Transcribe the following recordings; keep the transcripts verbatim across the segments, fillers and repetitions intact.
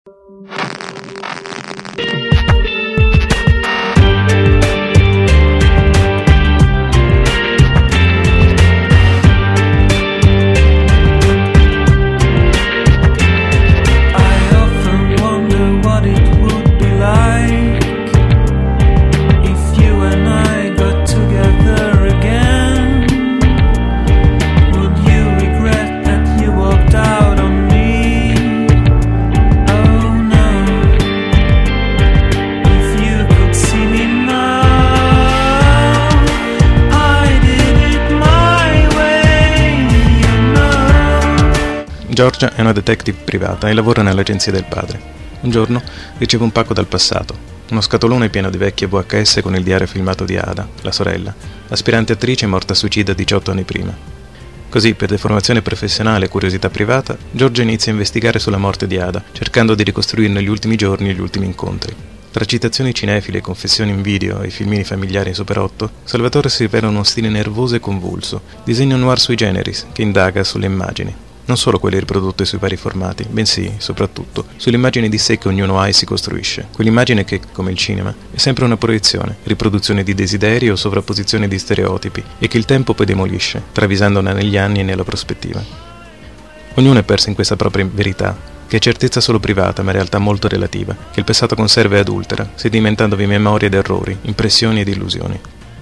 Georgia è una detective privata e lavora nell'agenzia del padre. Un giorno riceve un pacco dal passato, uno scatolone pieno di vecchie V H S con il diario filmato di Ada, la sorella, aspirante attrice morta suicida diciotto anni prima. Così, per deformazione professionale e curiosità privata, Georgia inizia a investigare sulla morte di Ada, cercando di ricostruirne gli ultimi giorni e gli ultimi incontri. Tra citazioni cinefile, confessioni in video e filmini familiari in Super otto, Salvatore si rivela uno stile nervoso e convulso, disegno noir sui generis, che indaga sulle immagini. Non solo quelle riprodotte sui vari formati, bensì, soprattutto, sull'immagine di sé che ognuno ha e si costruisce. Quell'immagine che, come il cinema, è sempre una proiezione, riproduzione di desideri o sovrapposizione di stereotipi, e che il tempo poi demolisce, travisandone negli anni e nella prospettiva. Ognuno è perso in questa propria verità, che è certezza solo privata, ma in realtà molto relativa, che il passato conserva e adultera, sedimentandovi memorie ed errori, impressioni ed illusioni.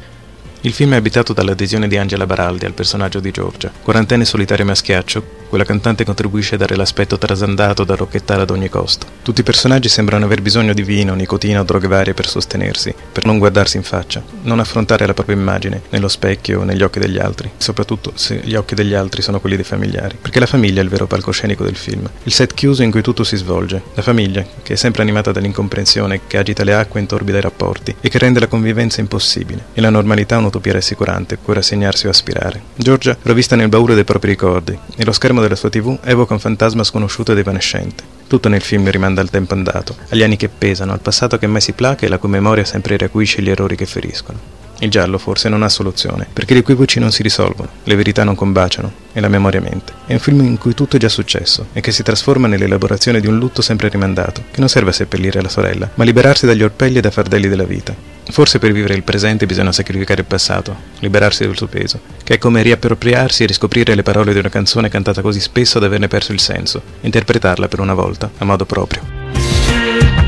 Il film è abitato dall'adesione di Angela Baraldi al personaggio di Georgia, quarantenne solitaria maschiaccio. Quella cantante contribuisce a dare l'aspetto trasandato da rocchettare ad ogni costo. Tutti i personaggi sembrano aver bisogno di vino, nicotina o droghe varie per sostenersi, per non guardarsi in faccia, non affrontare la propria immagine nello specchio o negli occhi degli altri, soprattutto se gli occhi degli altri sono quelli dei familiari, perché la famiglia è il vero palcoscenico del film, il set chiuso in cui tutto si svolge, la famiglia che è sempre animata dall'incomprensione, che agita le acque e intorbida i rapporti e che rende la convivenza impossibile, e la normalità un'utopia rassicurante cui rassegnarsi o aspirare. Georgia, rovista nel baule dei propri ricordi, e lo schermo della sua tivù evoca un fantasma sconosciuto ed evanescente. Tutto nel film rimanda al tempo andato, agli anni che pesano, al passato che mai si placa e la cui memoria sempre riacuisce gli errori che feriscono. Il giallo forse non ha soluzione, perché gli equivoci non si risolvono, le verità non combaciano e la memoria mente. È un film in cui tutto è già successo e che si trasforma nell'elaborazione di un lutto sempre rimandato, che non serve a seppellire la sorella, ma a liberarsi dagli orpelli e dai fardelli della vita. Forse per vivere il presente bisogna sacrificare il passato, liberarsi del suo peso, che è come riappropriarsi e riscoprire le parole di una canzone cantata così spesso da averne perso il senso, interpretarla per una volta a modo proprio.